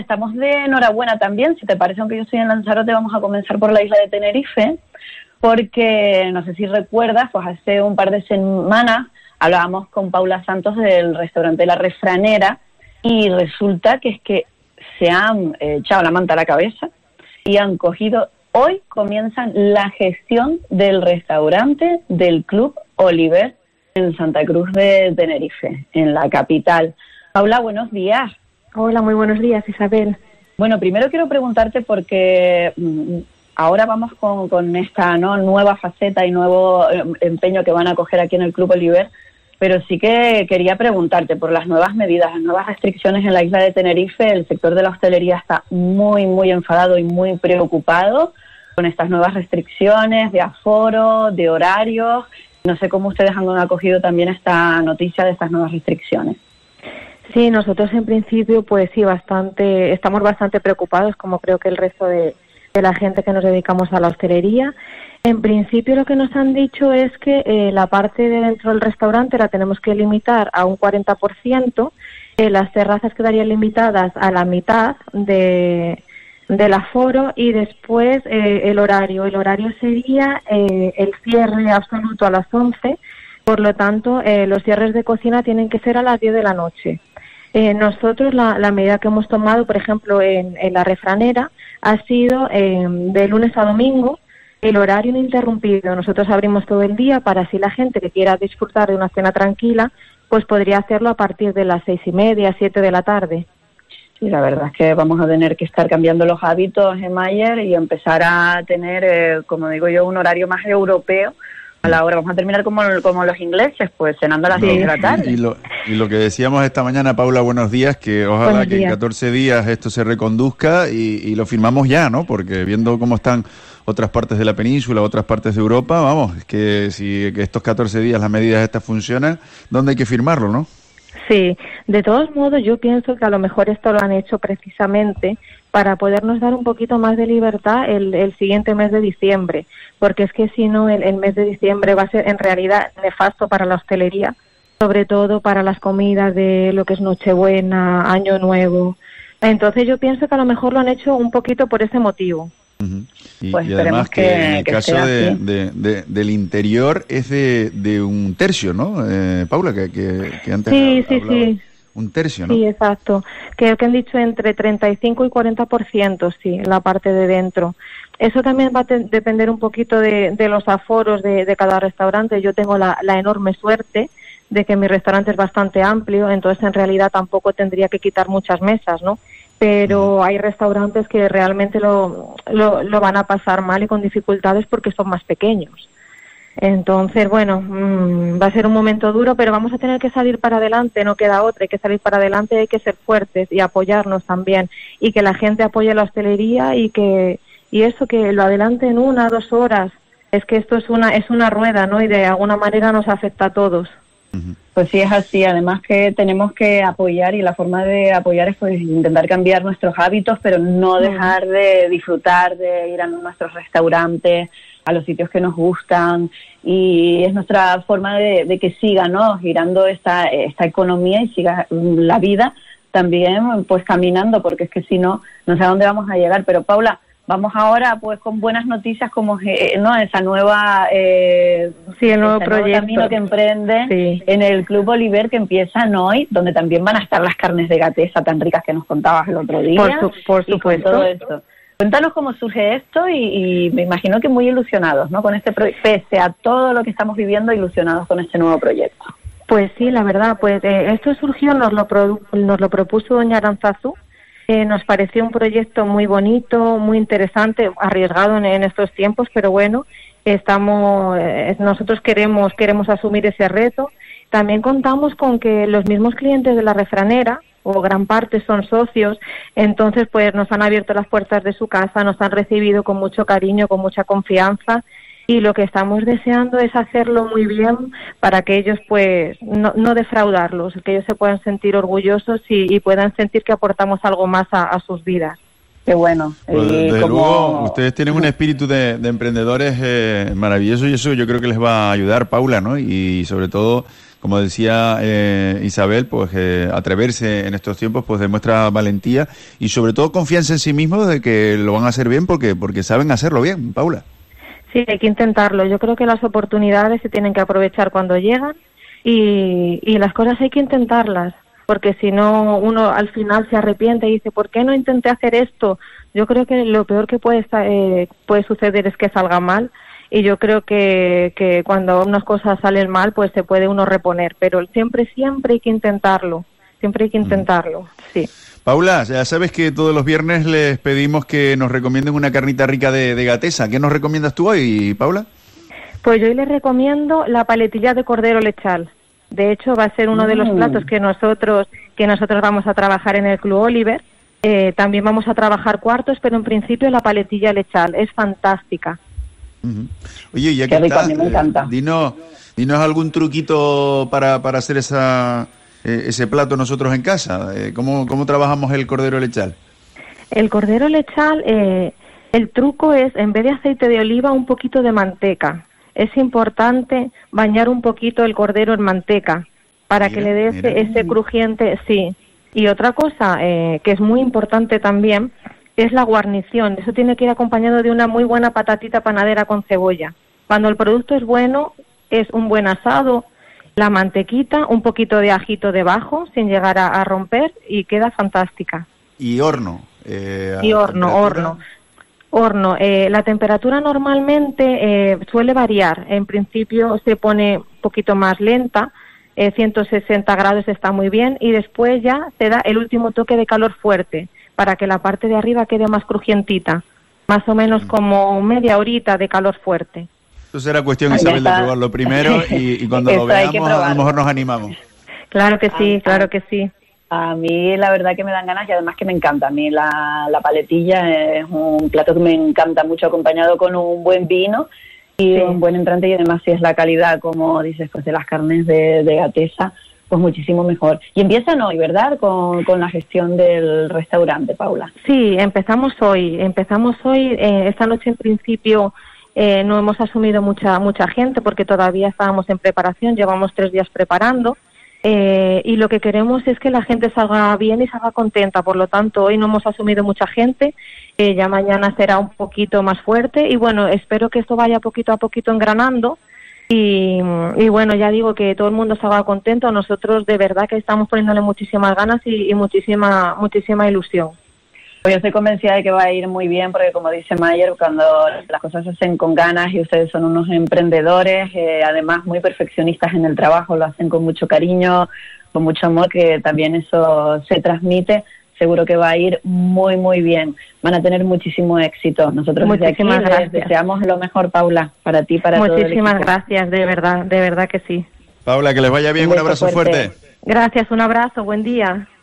Estamos de enhorabuena también, si te parece, aunque yo estoy en Lanzarote, vamos a comenzar por la isla de Tenerife, porque no sé si recuerdas, pues hace un par de semanas hablábamos con Paula Santos del restaurante La Refranera y resulta que es que se han echado la manta a la cabeza y han cogido, hoy comienzan la gestión del restaurante del Club Oliver en Santa Cruz de Tenerife, en la capital. Paula, buenos días. Hola, muy buenos días, Isabel. Bueno, primero quiero preguntarte porque ahora vamos con esta nueva faceta y nuevo empeño que van a coger aquí en el Club Oliver, pero sí que quería preguntarte por las nuevas medidas, las nuevas restricciones en la isla de Tenerife. El sector de la hostelería está muy, muy enfadado y muy preocupado con estas nuevas restricciones de aforo, de horarios. No sé cómo ustedes han acogido también esta noticia de estas nuevas restricciones. Sí, nosotros en principio, pues sí, estamos bastante preocupados, como creo que el resto de la gente que nos dedicamos a la hostelería. En principio lo que nos han dicho es que la parte de dentro del restaurante la tenemos que limitar a un 40%, las terrazas quedarían limitadas a la mitad del aforo y después el horario. El horario sería el cierre absoluto a las 11, por lo tanto los cierres de cocina tienen que ser a las 10 de la noche. Nosotros la medida que hemos tomado, por ejemplo, en La Refranera, ha sido de lunes a domingo, el horario ininterrumpido. Nosotros abrimos todo el día para así la gente que quiera disfrutar de una cena tranquila, pues podría hacerlo a partir de las 6:30, 7 de la tarde. Sí, la verdad es que vamos a tener que estar cambiando los hábitos en Mayer y empezar a tener, como digo yo, un horario más europeo. A la hora, vamos a terminar como los ingleses, pues cenando a las 6 de la tarde. Y lo que decíamos esta mañana, Paula, buenos días, que ojalá que en 14 días esto se reconduzca y lo firmamos ya, ¿no? Porque viendo cómo están otras partes de la península, otras partes de Europa, vamos, es que si que estos 14 días las medidas estas funcionan, ¿dónde hay que firmarlo, no? Sí, de todos modos yo pienso que a lo mejor esto lo han hecho precisamente para podernos dar un poquito más de libertad el siguiente mes de diciembre, porque es que si no el mes de diciembre va a ser en realidad nefasto para la hostelería, sobre todo para las comidas de lo que es Nochebuena, Año Nuevo. Entonces yo pienso que a lo mejor lo han hecho un poquito por ese motivo. Uh-huh. Pues y además que en el caso del interior es de un tercio, ¿no? Paula, que antes sí. Un tercio, ¿no? Sí, exacto. Creo que han dicho entre 35 y 40%, sí, la parte de dentro. Eso también va a depender un poquito de los aforos de cada restaurante. Yo tengo la enorme suerte de que mi restaurante es bastante amplio, entonces en realidad tampoco tendría que quitar muchas mesas, ¿no? Pero hay restaurantes que realmente lo van a pasar mal y con dificultades porque son más pequeños. Entonces, bueno, va a ser un momento duro, pero vamos a tener que salir para adelante, no queda otra, hay que salir para adelante, hay que ser fuertes y apoyarnos también, y que la gente apoye la hostelería y eso, que lo adelante en 1 o 2 horas. Es que esto es una rueda, ¿no? Y de alguna manera nos afecta a todos. Pues sí, es así. Además que tenemos que apoyar, y la forma de apoyar es pues intentar cambiar nuestros hábitos, pero no dejar de disfrutar, de ir a nuestros restaurantes, a los sitios que nos gustan, y es nuestra forma de que siga, ¿no?, girando esta economía y siga la vida también pues caminando, porque es que si no, no sé a dónde vamos a llegar. Pero Paula, vamos ahora pues con buenas noticias como no esa nueva el nuevo proyecto, camino que emprende en el Club Oliver, que empiezan hoy, donde también van a estar las carnes de gatesa tan ricas que nos contabas el otro día. Por supuesto. Todo esto. Cuéntanos cómo surge esto y me imagino que muy ilusionados, ¿no?, con este pese a todo lo que estamos viviendo, ilusionados con este nuevo proyecto. Pues sí, la verdad, pues esto surgió, nos lo propuso doña Aranzazu. Nos pareció un proyecto muy bonito, muy interesante, arriesgado en estos tiempos, pero bueno, nosotros queremos asumir ese reto. También contamos con que los mismos clientes de La Refranera, o gran parte, son socios, entonces pues nos han abierto las puertas de su casa, nos han recibido con mucho cariño, con mucha confianza, y lo que estamos deseando es hacerlo muy bien para que ellos pues no defraudarlos, que ellos se puedan sentir orgullosos y puedan sentir que aportamos algo más a sus vidas. Qué bueno. Pues desde luego, ustedes tienen un espíritu de emprendedores maravilloso, y eso yo creo que les va a ayudar, Paula, ¿no? Y sobre todo como decía Isabel, pues atreverse en estos tiempos pues demuestra valentía y sobre todo confianza en sí mismos de que lo van a hacer bien porque saben hacerlo bien, Paula. Sí, hay que intentarlo. Yo creo que las oportunidades se tienen que aprovechar cuando llegan y las cosas hay que intentarlas, porque si no uno al final se arrepiente y dice, ¿por qué no intenté hacer esto? Yo creo que lo peor que puede suceder es que salga mal, y yo creo que cuando unas cosas salen mal, pues se puede uno reponer, pero siempre hay que intentarlo, sí. Paula, ya sabes que todos los viernes les pedimos que nos recomienden una carnita rica de gatesa. ¿Qué nos recomiendas tú hoy, Paula? Pues yo hoy les recomiendo la paletilla de cordero lechal. De hecho, va a ser uno de los platos que nosotros vamos a trabajar en el Club Oliver. También vamos a trabajar cuartos, pero en principio la paletilla lechal es fantástica. Uh-huh. Oye, ya que estás, a mí me encanta. Dinos algún truquito para hacer ese plato nosotros en casa. ¿Cómo trabajamos el cordero lechal? El cordero lechal, el truco es, en vez de aceite de oliva, un poquito de manteca. Es importante bañar un poquito el cordero en manteca para que le dé ese crujiente, sí. Y otra cosa que es muy importante también es la guarnición. Eso tiene que ir acompañado de una muy buena patatita panadera con cebolla. Cuando el producto es bueno, es un buen asado, la mantequita, un poquito de ajito debajo sin llegar a romper y queda fantástica. ¿Y horno? Horno. La temperatura normalmente suele variar. En principio se pone un poquito más lenta, 160 grados está muy bien, y después ya se da el último toque de calor fuerte para que la parte de arriba quede más crujientita, más o menos como media horita de calor fuerte. Entonces era cuestión, Isabel, de probarlo primero y cuando lo veamos a lo mejor nos animamos. Claro que sí. A mí la verdad que me dan ganas y además que me encanta. A mí la paletilla es un plato que me encanta mucho, acompañado con un buen vino y un buen entrante, y además si es la calidad, como dices, pues de las carnes de gatesa, pues muchísimo mejor. Y empiezan hoy, ¿verdad?, con la gestión del restaurante, Paula. Sí, empezamos hoy. Esta noche en principio no hemos asumido mucha gente porque todavía estábamos en preparación, llevamos 3 días preparando. Y lo que queremos es que la gente salga bien y salga contenta, por lo tanto hoy no hemos asumido mucha gente, ya mañana será un poquito más fuerte y bueno, espero que esto vaya poquito a poquito engranando y bueno, ya digo que todo el mundo salga contento. Nosotros de verdad que estamos poniéndole muchísimas ganas y muchísima ilusión. Yo estoy convencida de que va a ir muy bien porque, como dice Mayer, cuando las cosas se hacen con ganas y ustedes son unos emprendedores, además muy perfeccionistas en el trabajo, lo hacen con mucho cariño, con mucho amor, que también eso se transmite, seguro que va a ir muy, muy bien. Van a tener muchísimo éxito. Nosotros desde aquí les deseamos lo mejor, Paula, para ti, para todo el equipo. Muchísimas gracias, de verdad que sí. Paula, que les vaya bien, un abrazo fuerte. Gracias, un abrazo, buen día.